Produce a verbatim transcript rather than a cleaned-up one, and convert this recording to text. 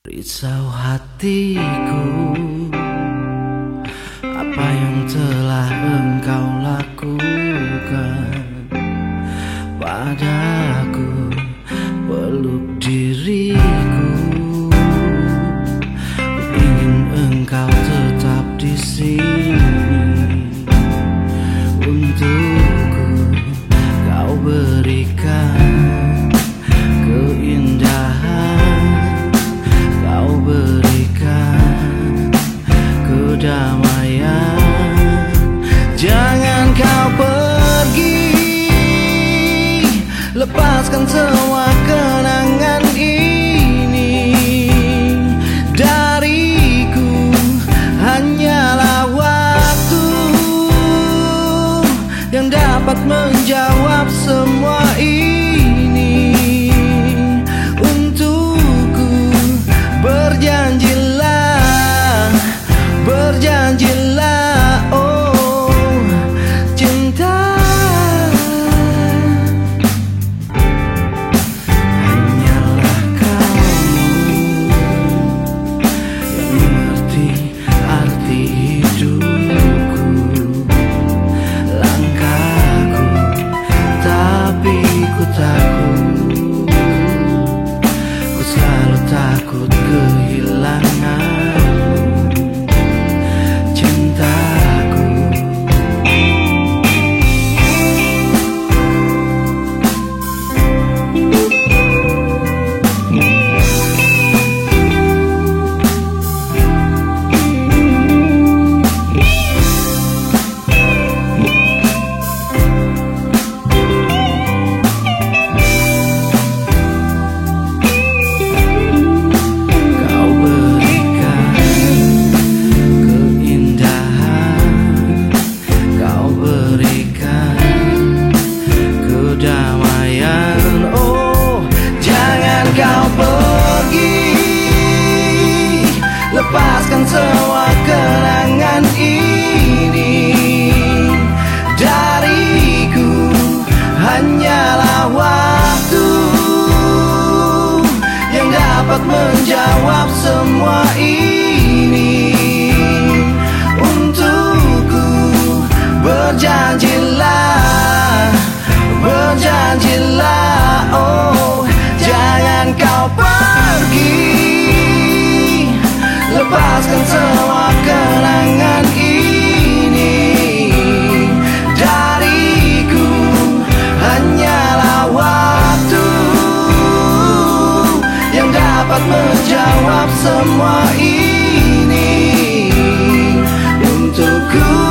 Risau hatiku, apa yang telah engkau lakukan padaku? Peluk diriku, ku ingin engkau tetap di sini. Untukku kau berikan keindahan, kau berikan kedamaian. Jangan kau pergi, lepaskan semua kenangan ini dariku. Hanyalah waktu yang dapat menjawab semua ini. Untukku berjanjilah, berjanjilah, oh cinta. Hanyalah kamu yang mengerti arti hidupku. Langkahku, tapi ku takut, ku selalu takut kehilanganmu, cintaku. Lepaskan semua kenangan ini dariku. Hanyalah waktu yang dapat menjawab semua ini. Untukku berjanjilah, berjanjilah, oh jangan kau pergi. Lepaskan semua kenangan ini dariku. Hanyalah waktu yang dapat menjawab semua ini. Untukku